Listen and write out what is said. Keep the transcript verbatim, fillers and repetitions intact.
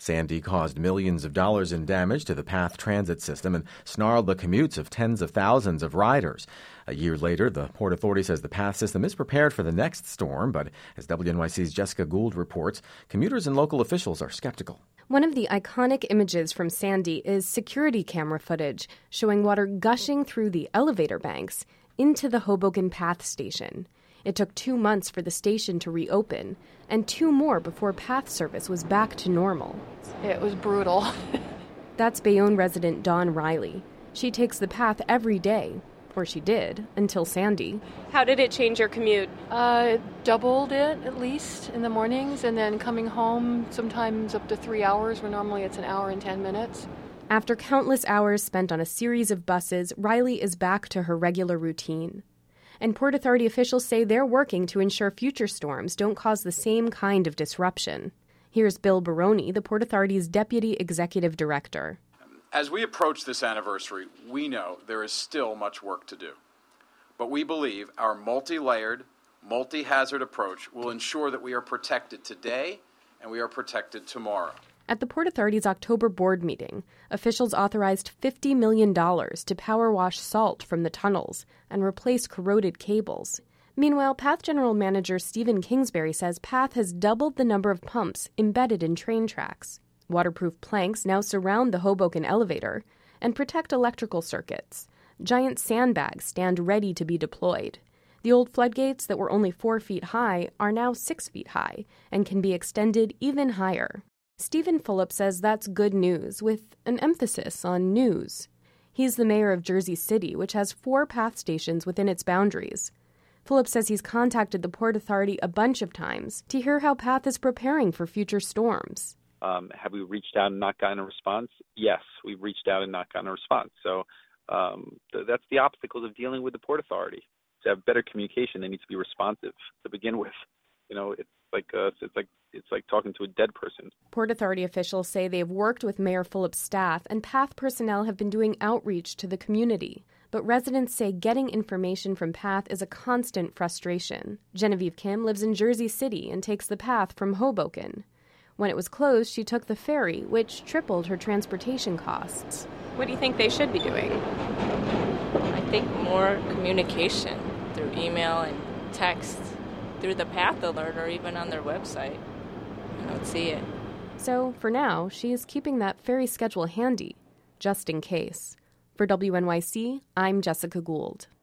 Sandy caused millions of dollars in damage to the PATH transit system and snarled the commutes of tens of thousands of riders. A year later, the Port Authority says the PATH system is prepared for the next storm, but as W N Y C's Jessica Gould reports, commuters and local officials are skeptical. One of the iconic images from Sandy is security camera footage showing water gushing through the elevator banks into the Hoboken PATH station. It took two months for the station to reopen, and two more before PATH service was back to normal. It was brutal. That's Bayonne resident Dawn Riley. She takes the PATH every day, or she did, until Sandy. How did it change your commute? Uh, it doubled it, at least, in the mornings, and then coming home sometimes up to three hours, where normally it's an hour and ten minutes. After countless hours spent on a series of buses, Riley is back to her regular routine. And Port Authority officials say they're working to ensure future storms don't cause the same kind of disruption. Here's Bill Baroni, the Port Authority's Deputy Executive Director. As we approach this anniversary, we know there is still much work to do. But we believe our multi-layered, multi-hazard approach will ensure that we are protected today and we are protected tomorrow. At the Port Authority's October board meeting, officials authorized fifty million dollars to power wash salt from the tunnels and replace corroded cables. Meanwhile, PATH General Manager Stephen Kingsbury says PATH has doubled the number of pumps embedded in train tracks. Waterproof planks now surround the Hoboken elevator and protect electrical circuits. Giant sandbags stand ready to be deployed. The old floodgates that were only four feet high are now six feet high and can be extended even higher. Stephen Fulop says that's good news, with an emphasis on news. He's the mayor of Jersey City, which has four PATH stations within its boundaries. Fulop says he's contacted the Port Authority a bunch of times to hear how PATH is preparing for future storms. Um, have we reached out and not gotten a response? Yes, we've reached out and not gotten a response. So um, th- that's the obstacles of dealing with the Port Authority. To have better communication, they need to be responsive to begin with. You know, it's like uh, it's like it's like talking to a dead person. Port Authority officials say they have worked with Mayor Fulop's staff, and PATH personnel have been doing outreach to the community. But residents say getting information from PATH is a constant frustration. Genevieve Kim lives in Jersey City and takes the PATH from Hoboken. When it was closed, she took the ferry, which tripled her transportation costs. What do you think they should be doing? I think more communication through email and text, through the PATH alert, or even on their website. I don't see it. So, for now, she is keeping that ferry schedule handy, just in case. For W N Y C, I'm Jessica Gould.